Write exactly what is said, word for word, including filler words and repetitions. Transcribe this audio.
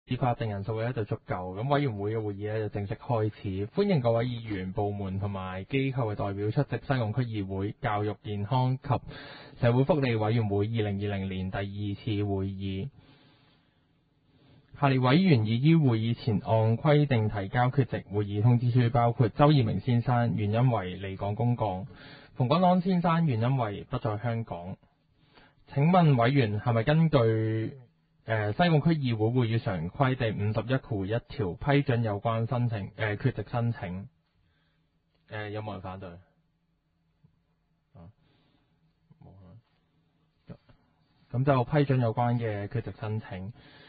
法定人數咧就足夠，咁委員會嘅會議咧就正式開始。歡迎各位議員、部門同埋機構嘅代表出席西貢區議會教育健康及社會福利委員會二零二零年第二次會議。下列委員已於會議前按規定提交缺席會議通知書，包括周耀明先生，原因為離港公幹；馮君安先生，原因為不在香港。請問委員係咪根據誒、呃、西貢區議會會議常規第五十一括一條批准有關申請誒、呃、缺席申請？誒、呃、有冇人反對？啊，冇啊。咁就批准有關嘅缺席申請。